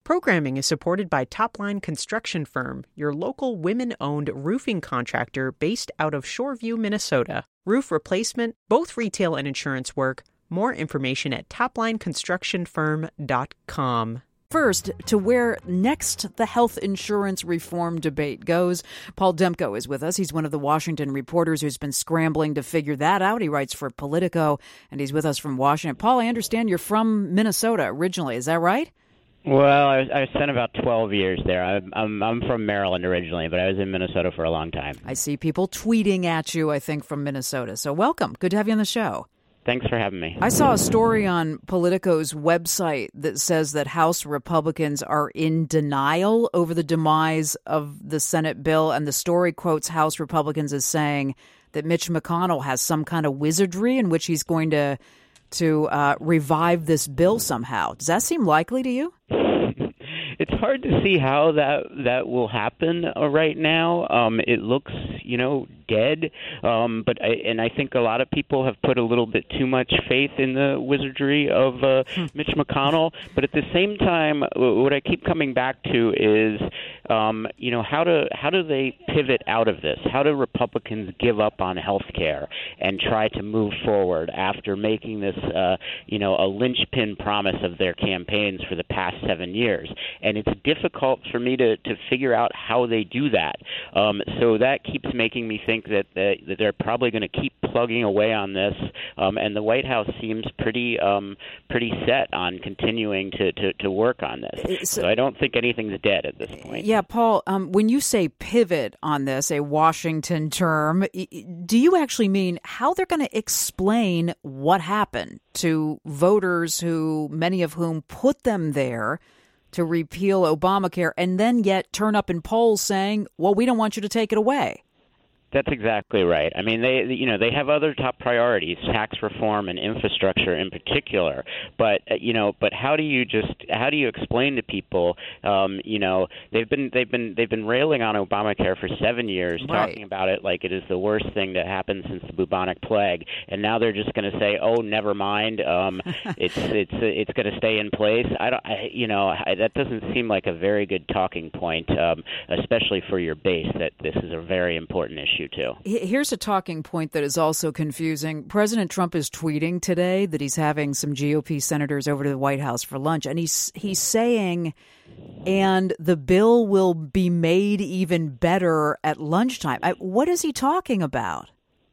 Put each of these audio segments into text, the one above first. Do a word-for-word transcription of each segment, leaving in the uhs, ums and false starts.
Programming is supported by Topline Construction Firm, your local women-owned roofing contractor based out of Shoreview, Minnesota. Roof replacement, both retail and insurance work. More information at topline construction firm dot com. First, to where next the health insurance reform debate goes. Paul Demko is with us. He's one of the Washington reporters who's been scrambling to figure that out. He writes for Politico, and he's with us from Washington. Paul, I understand you're from Minnesota originally. Is that right? Well, I, I spent about twelve years there. I'm, I'm I'm from Maryland originally, but I was in Minnesota for a long time. I see people tweeting at you, I think, from Minnesota. So welcome. Good to have you on the show. Thanks for having me. I saw a story on Politico's website that says that House Republicans are in denial over the demise of the Senate bill, and the story quotes House Republicans as saying that Mitch McConnell has some kind of wizardry in which he's going to to uh, revive this bill somehow. Does that seem likely to you? It's hard to see how that that will happen uh, right now. Um, it looks, you know, dead. Um, but I, and I think a lot of people have put a little bit too much faith in the wizardry of uh, Mitch McConnell. But at the same time, what I keep coming back to is, um, you know, how do how do they pivot out of this? How do Republicans give up on health care and try to move forward after making this, uh, you know, a linchpin promise of their campaigns for the past seven years? And it's difficult for me to, to figure out how they do that. Um, so that keeps making me think that, that, that they're probably going to keep plugging away on this. Um, and the White House seems pretty um, pretty set on continuing to, to, to work on this. So, so I don't think anything's dead at this point. Yeah, Paul, um, when you say pivot on this, a Washington term, do you actually mean how they're going to explain what happened to voters who, many of whom put them there to repeal Obamacare, and then yet turn up in polls saying, well, we don't want you to take it away? That's exactly right. I mean, they, you know, they have other top priorities, tax reform and infrastructure in particular. But uh, you know, but how do you just how do you explain to people? Um, you know, they've been they've been they've been railing on Obamacare for seven years, right, talking about it like it is the worst thing that happened since the bubonic plague, and now they're just going to say, oh, never mind, um, it's it's it's going to stay in place. I don't, I, you know, I, that doesn't seem like a very good talking point, um, especially for your base. That this is a very important issue. Too. Here's a talking point that is also confusing. President Trump is tweeting today that he's having some G O P senators over to the White House for lunch, and he's he's saying, and the bill will be made even better at lunchtime. I, what is he talking about?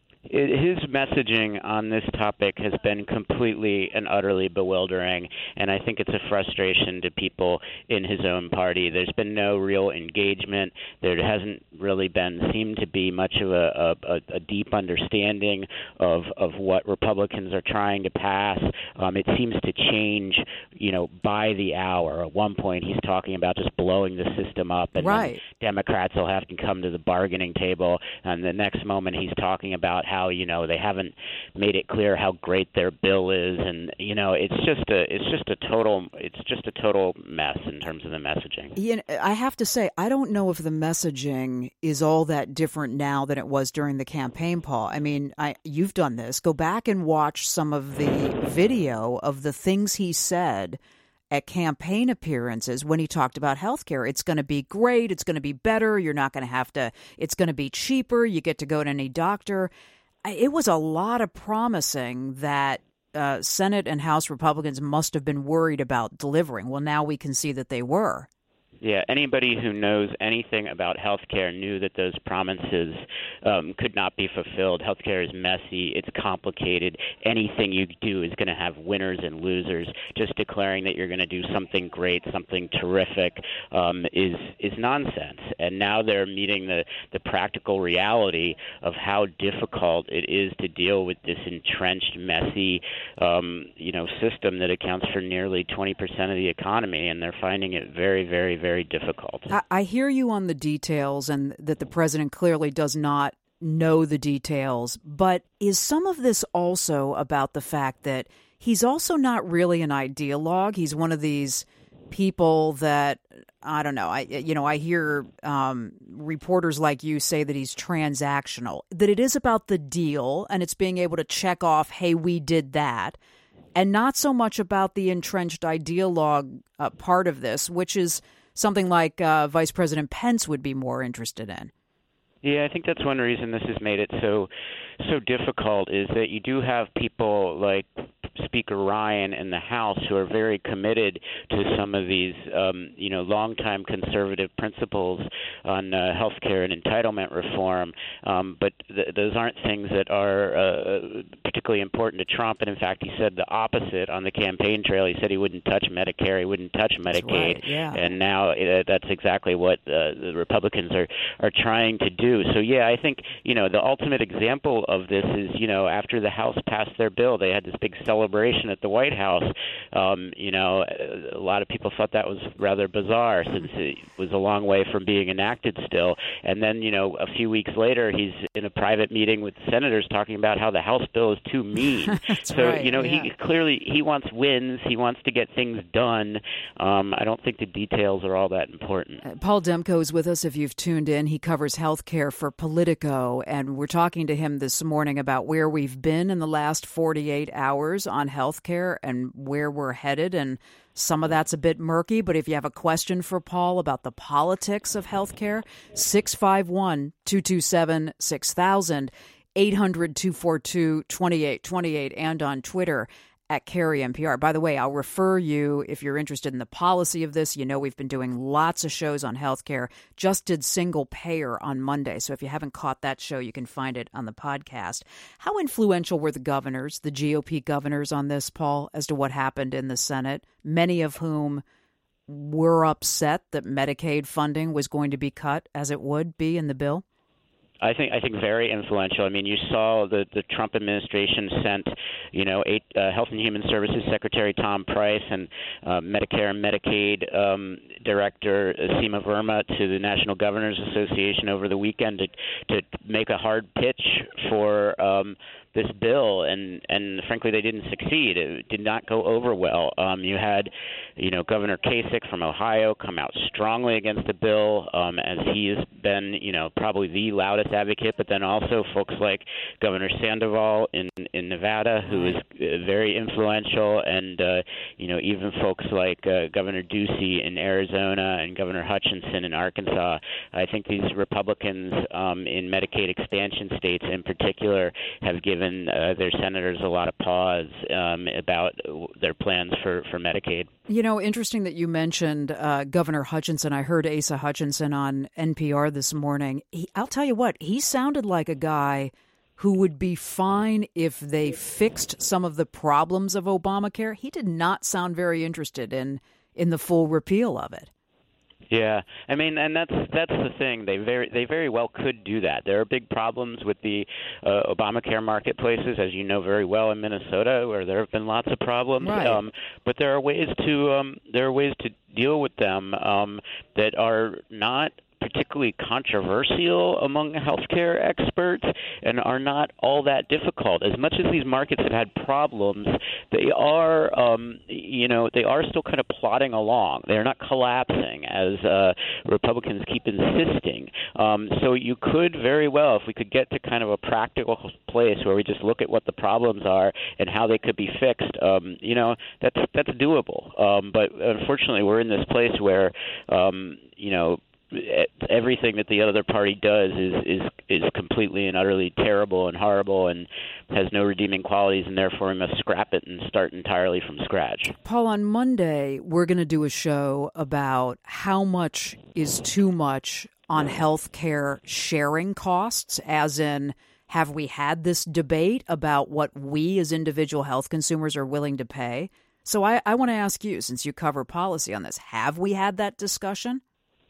His messaging on this topic has been completely and utterly bewildering, and I think it's a frustration to people in his own party. There's been no real engagement. There hasn't really been seemed to be much of a, a, a deep understanding of, of what Republicans are trying to pass. Um, it seems to change, you know, by the hour. At one point, he's talking about just blowing the system up, and right, then Democrats will have to come to the bargaining table, and the next moment he's talking about how How, you know, they haven't made it clear how great their bill is, and you know, it's just a it's just a total it's just a total mess in terms of the messaging. Yeah, I have to say, I don't know if the messaging is all that different now than it was during the campaign, Paul. I mean, I you've done this. Go back and watch some of the video of the things he said at campaign appearances when he talked about health care. It's going to be great. It's going to be better. You're not going to have to. It's going to be cheaper. You get to go to any doctor. It was a lot of promising that uh, Senate and House Republicans must have been worried about delivering. Well, now we can see that they were. Yeah, anybody who knows anything about healthcare knew that those promises um, could not be fulfilled. Healthcare is messy. It's complicated. Anything you do is going to have winners and losers. Just declaring that you're going to do something great, something terrific, um, is is nonsense. And now they're meeting the, the practical reality of how difficult it is to deal with this entrenched, messy, um, you know, system that accounts for nearly twenty percent of the economy, and they're finding it very, very, very very difficult. I, I hear you on the details, and that the president clearly does not know the details. But is some of this also about the fact that he's also not really an ideologue? He's one of these people that, I don't know, I you know, I hear um, reporters like you say that he's transactional, that it is about the deal, and it's being able to check off, hey, we did that. and not so much about the entrenched ideologue uh, part of this, which is something like uh, Vice President Pence would be more interested in. Yeah, I think that's one reason this has made it so so difficult is that you do have people like Speaker Ryan in the House who are very committed to some of these, um, you know, longtime conservative principles on uh, health care and entitlement reform. Um, but th- those aren't things that are uh, particularly important to Trump. And in fact, he said the opposite on the campaign trail. He said he wouldn't touch Medicare, he wouldn't touch Medicaid. Right, yeah. And now uh, that's exactly what uh, the Republicans are, are trying to do. So, yeah, I think, you know, the ultimate example of this is, you know, after the House passed their bill, they had this big celebration at the White House. Um, you know, a lot of people thought that was rather bizarre since it was a long way from being enacted still. And then, you know, a few weeks later, he's in a private meeting with senators talking about how the House bill is too mean. so, right, you know, yeah. he clearly he wants wins. He wants to get things done. Um, I don't think the details are all that important. Uh, Paul Demko is with us. If you've tuned in, he covers health care for Politico, and we're talking to him this morning about where we've been in the last forty-eight hours on health care and where we're headed. And some of that's a bit murky, but if you have a question for Paul about the politics of health care, six five one, two two seven, six thousand, eight hundred, two four two, two eight two eight, and on Twitter at Carrie N P R. By the way, I'll refer you, if you're interested in the policy of this, you know we've been doing lots of shows on healthcare. Just did single payer on Monday, so if you haven't caught that show, you can find it on the podcast. How influential were the governors, the G O P governors on this, Paul, as to what happened in the Senate, many of whom were upset that Medicaid funding was going to be cut, as it would be in the bill? I think I think very influential. I mean, you saw the, the Trump administration sent, you know, eight, uh, Health and Human Services Secretary Tom Price and uh, Medicare and Medicaid um, Director Seema Verma to the National Governors Association over the weekend to to make a hard pitch for um, this bill, and and frankly, they didn't succeed. It did not go over well. Um, you had, you know, Governor Kasich from Ohio come out strongly against the bill, um, as he has been, you know, probably the loudest advocate. But then also folks like Governor Sandoval in in Nevada, who is uh, very influential, and uh, you know, even folks like uh, Governor Ducey in Arizona and Governor Hutchinson in Arkansas. I think these Republicans um, in Medicaid expansion states, in particular, have given Uh, their senators a lot of pause um, about their plans for, for Medicaid. You know, interesting that you mentioned uh, Governor Hutchinson. I heard Asa Hutchinson on N P R this morning. He, I'll tell you what, he sounded like a guy who would be fine if they fixed some of the problems of Obamacare. He did not sound very interested in, in the full repeal of it. Yeah, I mean, and that's that's the thing. They very they very well could do that. There are big problems with the uh, Obamacare marketplaces, as you know very well, in Minnesota, where there have been lots of problems. Right. Um, but there are ways to um, there are ways to deal with them um, that are not particularly controversial among healthcare experts and are not all that difficult. As much as these markets have had problems, they are, um, you know, they are still kind of plodding along. They're not collapsing, as uh, Republicans keep insisting. Um, so you could very well, if we could get to kind of a practical place where we just look at what the problems are and how they could be fixed, um, you know, that's that's doable. Um, but unfortunately, we're in this place where, um, you know, everything that the other party does is, is is completely and utterly terrible and horrible and has no redeeming qualities, and therefore we must scrap it and start entirely from scratch. Paul, on Monday, we're going to do a show about how much is too much on health care sharing costs, as in, have we had this debate about what we as individual health consumers are willing to pay? So I, I want to ask you, since you cover policy on this, have we had that discussion?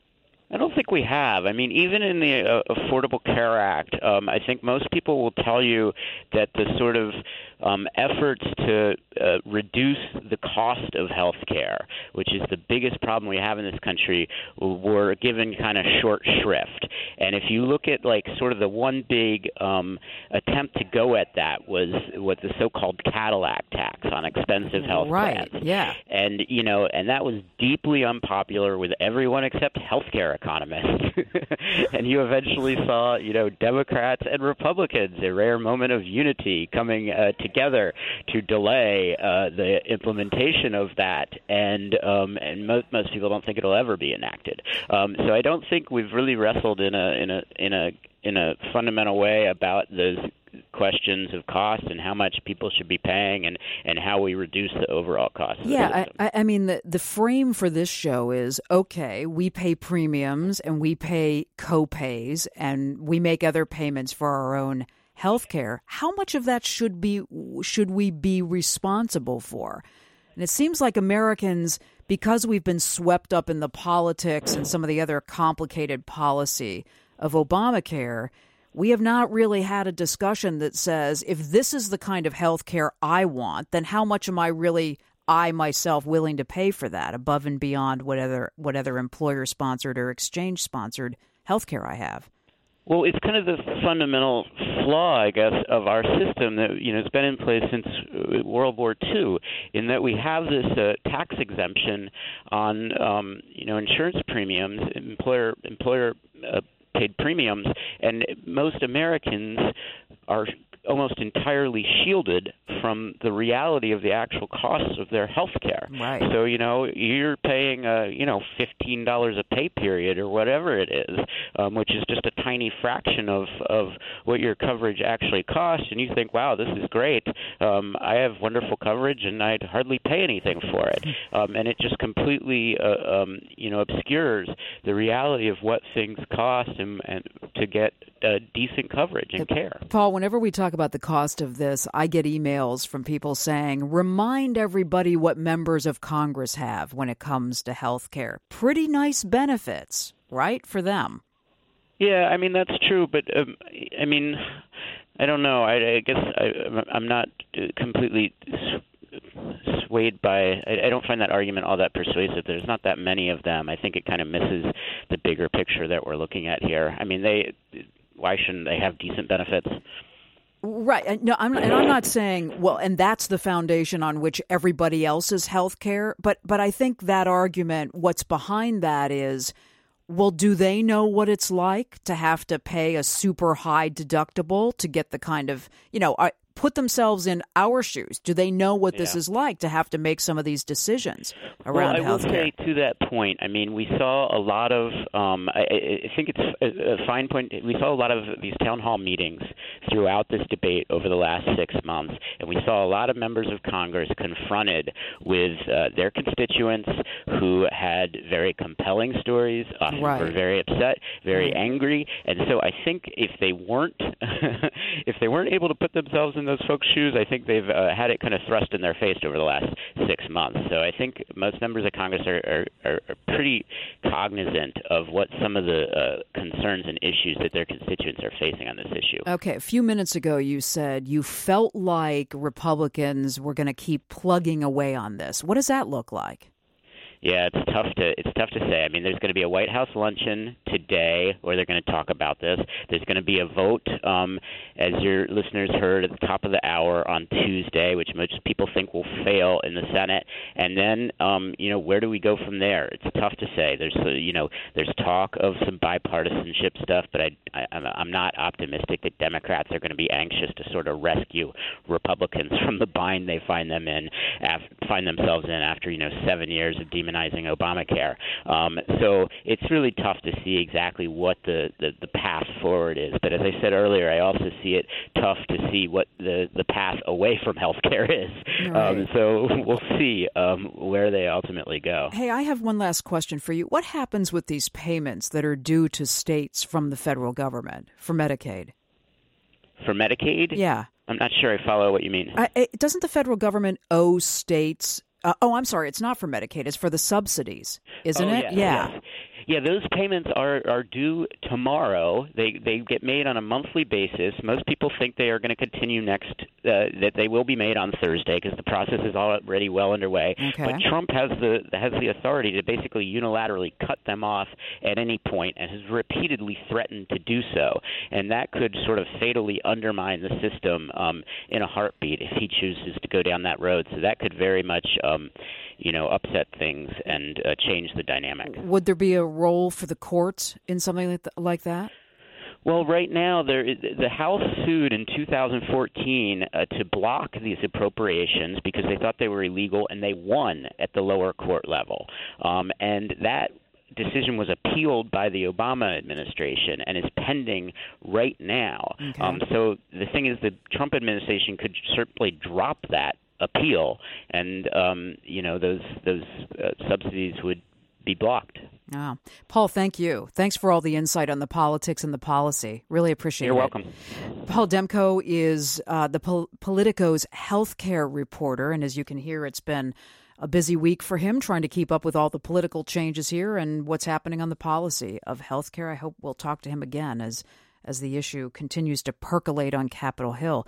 I don't think we have. I mean, even in the uh, Affordable Care Act, um, I think most people will tell you that the sort of um, efforts to uh, reduce the cost of health care, which is the biggest problem we have in this country, were given kind of short shrift. And if you look at, like, sort of the one big um, attempt to go at that was what the so-called Cadillac tax on expensive health right. plans. Yeah. And, you know, and that was deeply unpopular with everyone except healthcare economists. And you eventually saw, you know, Democrats and Republicans, a rare moment of unity, coming uh, together to delay uh, the implementation of that. And um, and most most people don't think it'll ever be enacted. Um, so I don't think we've really wrestled in a in a in a in a fundamental way about those questions of cost and how much people should be paying and, and how we reduce the overall cost. Yeah, I, I mean, the, the frame for this show is, okay, we pay premiums and we pay co-pays and we make other payments for our own health care. How much of that should be should we be responsible for? And it seems like Americans, because we've been swept up in the politics and some of the other complicated policy of Obamacare, we have not really had a discussion that says, if this is the kind of health care I want, then how much am I really, I myself, willing to pay for that above and beyond whatever, whatever employer-sponsored or exchange-sponsored health care I have? Well, it's kind of the fundamental flaw, I guess, of our system that, you know, it's been in place since World War Two, in that we have this uh, tax exemption on, um, you know, insurance premiums, employer employer uh, paid premiums, and most Americans are almost entirely shielded from the reality of the actual costs of their health care. Right. So, you know, you're paying, uh, you know, fifteen dollars a pay period or whatever it is, um, which is just a tiny fraction of, of what your coverage actually costs, and you think, wow, this is great. Um, I have wonderful coverage, and I'd hardly pay anything for it. Um, and it just completely, uh, um, you know, obscures the reality of what things cost and, and to get uh, decent coverage and care. Paul, whenever we talk about the cost of this, I get emails from people saying, remind everybody what members of Congress have when it comes to health care. Pretty nice benefits, right, for them? Yeah, I mean, that's true. But, um, I mean, I don't know. I, I guess I, I'm not completely swayed by I, I don't find that argument all that persuasive. There's not that many of them. I think it kind of misses the bigger picture that we're looking at here. I mean, they why shouldn't they have decent benefits? Right. No, I'm, and I'm not saying, well, and that's the foundation on which everybody else's health care. But, but I think that argument, what's behind that is, well, do they know what it's like to have to pay a super high deductible to get the kind of, you know, uh, put themselves in our shoes? Do they know what yeah. this is like to have to make some of these decisions around healthcare? Well, I will say to that point, I mean, we saw a lot of, um, I, I think it's a, a fine point, we saw a lot of these town hall meetings throughout this debate over the last six months, and we saw a lot of members of Congress confronted with uh, their constituents who had very compelling stories, often right. were very upset, very right. angry, and so I think if they weren't, if they weren't able to put themselves in those folks' shoes, I think they've uh, had it kind of thrust in their face over the last six months. So I think most members of Congress are, are, are pretty cognizant of what some of the uh, concerns and issues that their constituents are facing on this issue. Okay, a few minutes ago you said you felt like Republicans were going to keep plugging away on this. What does that look like? Yeah, it's tough to it's tough to say. I mean, there's going to be a White House luncheon today where they're going to talk about this. There's going to be a vote, um, as your listeners heard at the top of the hour on Tuesday, which most people think will fail in the Senate. And then, um, you know, where do we go from there? It's tough to say. There's, uh, you know, there's talk of some bipartisanship stuff, but I, I, I'm not optimistic that Democrats are going to be anxious to sort of rescue Republicans from the bind they find them in, af- find themselves in after, you know, seven years of demonizing Obamacare. Um, so it's really tough to see exactly what the, the, the path forward is. But as I said earlier, I also see it tough to see what the, the path away from health care is. Right. Um, so we'll see um, where they ultimately go. Hey, I have one last question for you. What happens with these payments that are due to states from the federal government for Medicaid? For Medicaid? Yeah. I'm not sure I follow what you mean. I, it, doesn't the federal government owe states Uh, oh, I'm sorry. It's not for Medicaid. It's for the subsidies, isn't oh, it? Yes, yeah. Yes. Yeah, those payments are, are due tomorrow. They they get made on a monthly basis. Most people think they are going to continue next, uh, that they will be made on Thursday because the process is already well underway. Okay. But Trump has the has the authority to basically unilaterally cut them off at any point and has repeatedly threatened to do so. And that could sort of fatally undermine the system um, in a heartbeat if he chooses to go down that road. So that could very much, um, you know, upset things and uh, change the dynamic. Would there be a role for the courts in something like, th- like that? Well, right now, there, the House sued in two thousand fourteen uh, to block these appropriations because they thought they were illegal, and they won at the lower court level. Um, and that decision was appealed by the Obama administration and is pending right now. Okay. Um, so the thing is, the Trump administration could certainly drop that appeal, and um, you know those those uh, subsidies would be blocked. Oh. Paul, thank you. Thanks for all the insight on the politics and the policy. Really appreciate You're it. You're welcome. Paul Demko is uh, the Pol- Politico's healthcare reporter, and as you can hear, it's been a busy week for him trying to keep up with all the political changes here and what's happening on the policy of healthcare. I hope we'll talk to him again as as the issue continues to percolate on Capitol Hill.